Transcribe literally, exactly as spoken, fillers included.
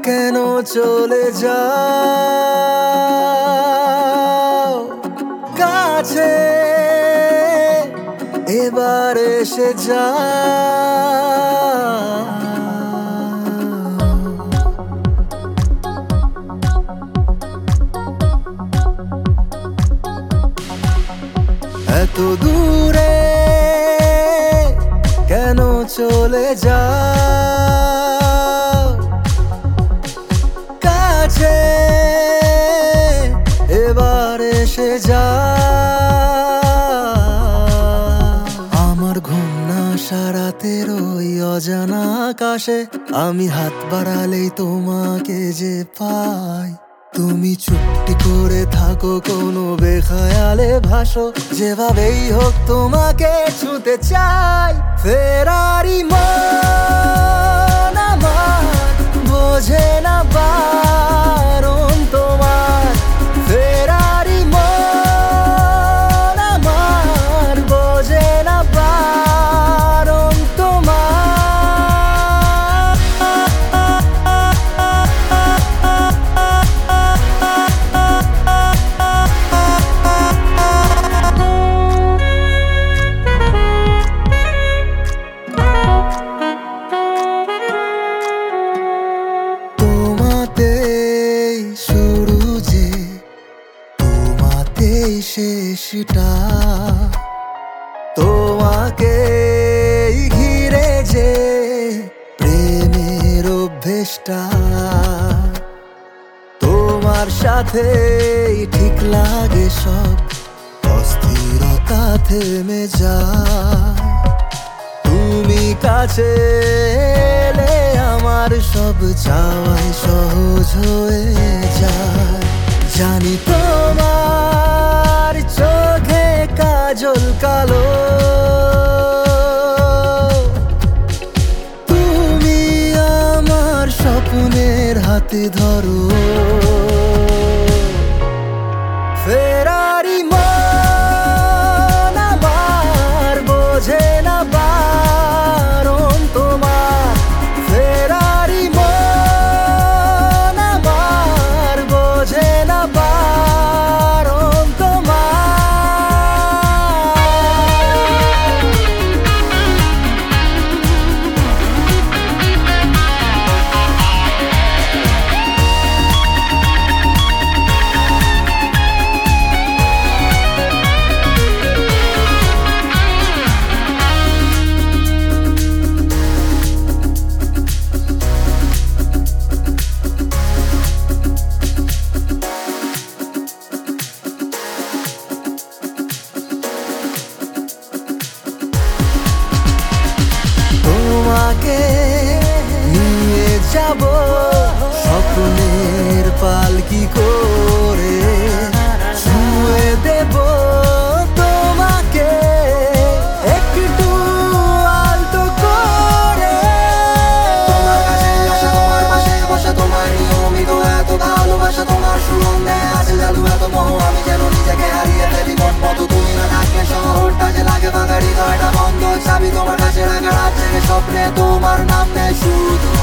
কেন চলে যাও কাছে এবার এসে যাও এত দূরে কেন চলে যাও কাছে এবার এসে যাও আমার ঘুম না সারাতের ওই অজানা আকাশে আমি হাত বাড়ালেই তোমাকে যে পাই তুমি চুপটি করে থাকো কোনো বেখয়ালে ভাসো যেভাবেই হোক তোমাকে ছুঁতে চাই ফেরারি মন আমার বোঝে না বারণ তোমার ফেরারি মন আমার বোঝে না বারণ তোমার শেষটা তোমাকে ঘিরে যে প্রেমের অভ্যেসটা তোমার সাথে ঠিক লাগে সব অস্থিরতা থেমে যায় তুমি কাছে এলে আমার সব চাওয়াই সহজ হয়ে যায় জানি তোমার চোখে কাজল কালো তুমি আমার স্বপ্নের হাতে ধরো ফেরারি মন আমার বোঝে না বারণ তোমার ফেরারি মন আমার বোঝে না বারণ তোমাকে নিয়ে যাব স্বপ্নের পালকি করে ছুঁয়ে দেব তোমাকে একটু আলতো করে তোমার কাছে আসা তোমার পাশে বসা তোমার নিয়মিত এত ভালোবাসা তোমার সুগন্ধে আছে জাদু এত মোহ আমি যেন নিজেকে হারিয়ে ফেলি মন মতো তুমি না থাকলে শহরটা যে লাগে ভাঙা হৃদয়টা বন্ধ চাবি তোমার কাছে রাখা রাত জেগে স্বপ্নে তোমার নাম নেই শুধু